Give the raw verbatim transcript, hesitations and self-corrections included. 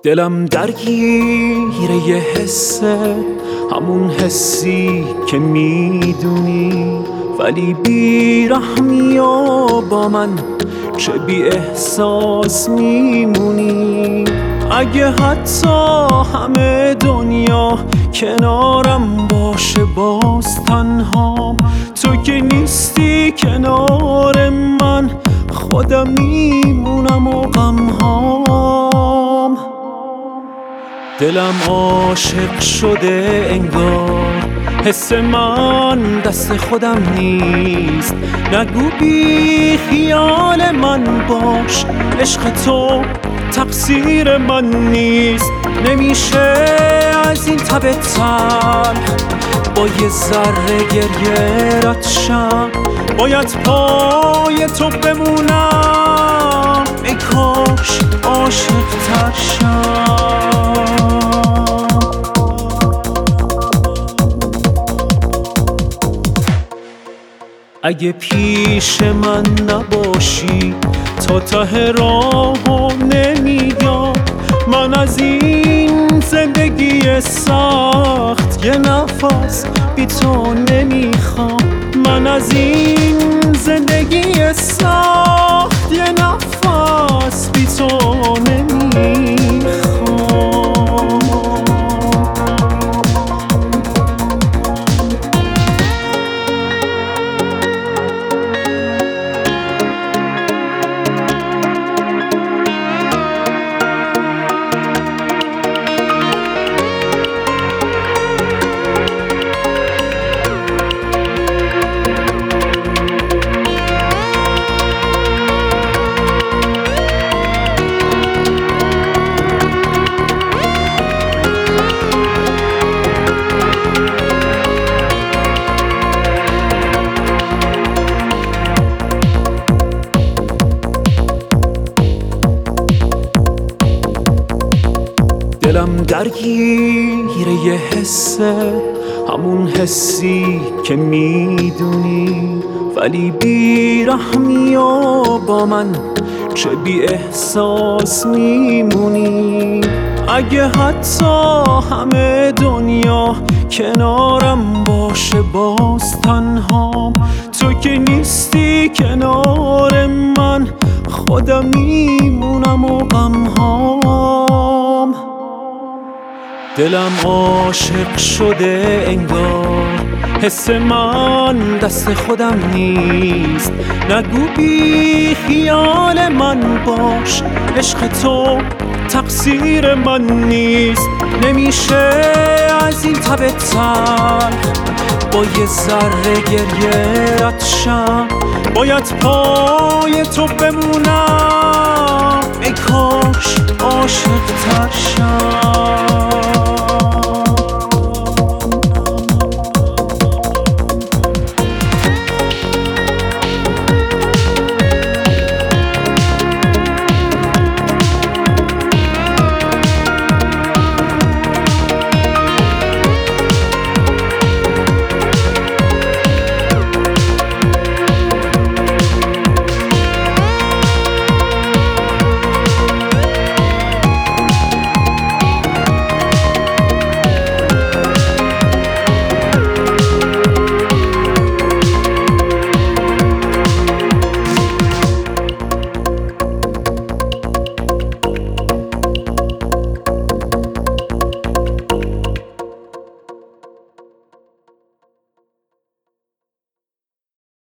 دلم درگیر یه حسه، همون حسی که میدونی، ولی بیرحمی و با من چه بی احساس میمونی. اگه حتی همه دنیا کنارم باشه باز تنهام، تو که نیستی کنار من، خودم میمونم و غمهام. دلم عاشق شده انگار، حس من دست خودم نیست. نگو بی خیال من باش، عشق تو تقصیر من نیست. نمیشه از این تب تلخ با یه ذره گریه رد شم، باید پای تو بمونم ای کاش عاشق تر شم. اگه پیش من نباشی تا ته راهو نمیام، من از این زندگی سخت یه نفس بی تو نمیخوام. من از این زندگی سخت یه نفس بی تو نمیخوام. دلم درگیر یه حسه، همون حسی که میدونی، ولی بیرحمی و با من چه بی احساس میمونی. اگه حتی همه دنیا کنارم باشه باز تنهام، تو که نیستی کنار من، خودم میمونم و غمهام. دلم عاشق شده انگار، حس من دست خودم نیست. نگو بی خیال من باش، عشق تو تقصیر من نیست. نمیشه از این تب تلخ با یه ذره گریه رد شم، باید پای تو بمونم ای کاش عاشق تر شم.